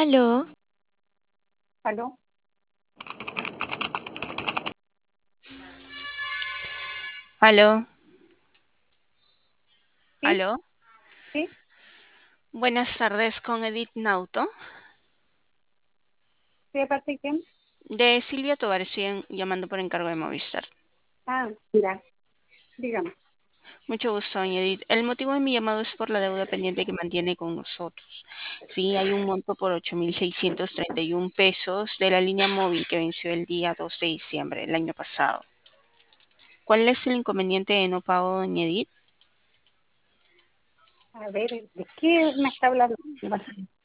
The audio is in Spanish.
Aló, ¿Aló? aló, ¿Sí? aló. ¿Sí? Buenas tardes con Edith Nauto. ¿Sí de parte de quién? De Silvia Tovar, estoy llamando por encargo de Movistar. Ah, mira, dígame. Mucho gusto, doña Edith. El motivo de mi llamado es por la deuda pendiente que mantiene con nosotros. Sí, hay un monto por 8.631 pesos de la línea móvil que venció el día 2 de diciembre, el año pasado. ¿Cuál es el inconveniente de no pago, doña Edith? A ver, ¿de qué me está hablando? ¿Qué pasa?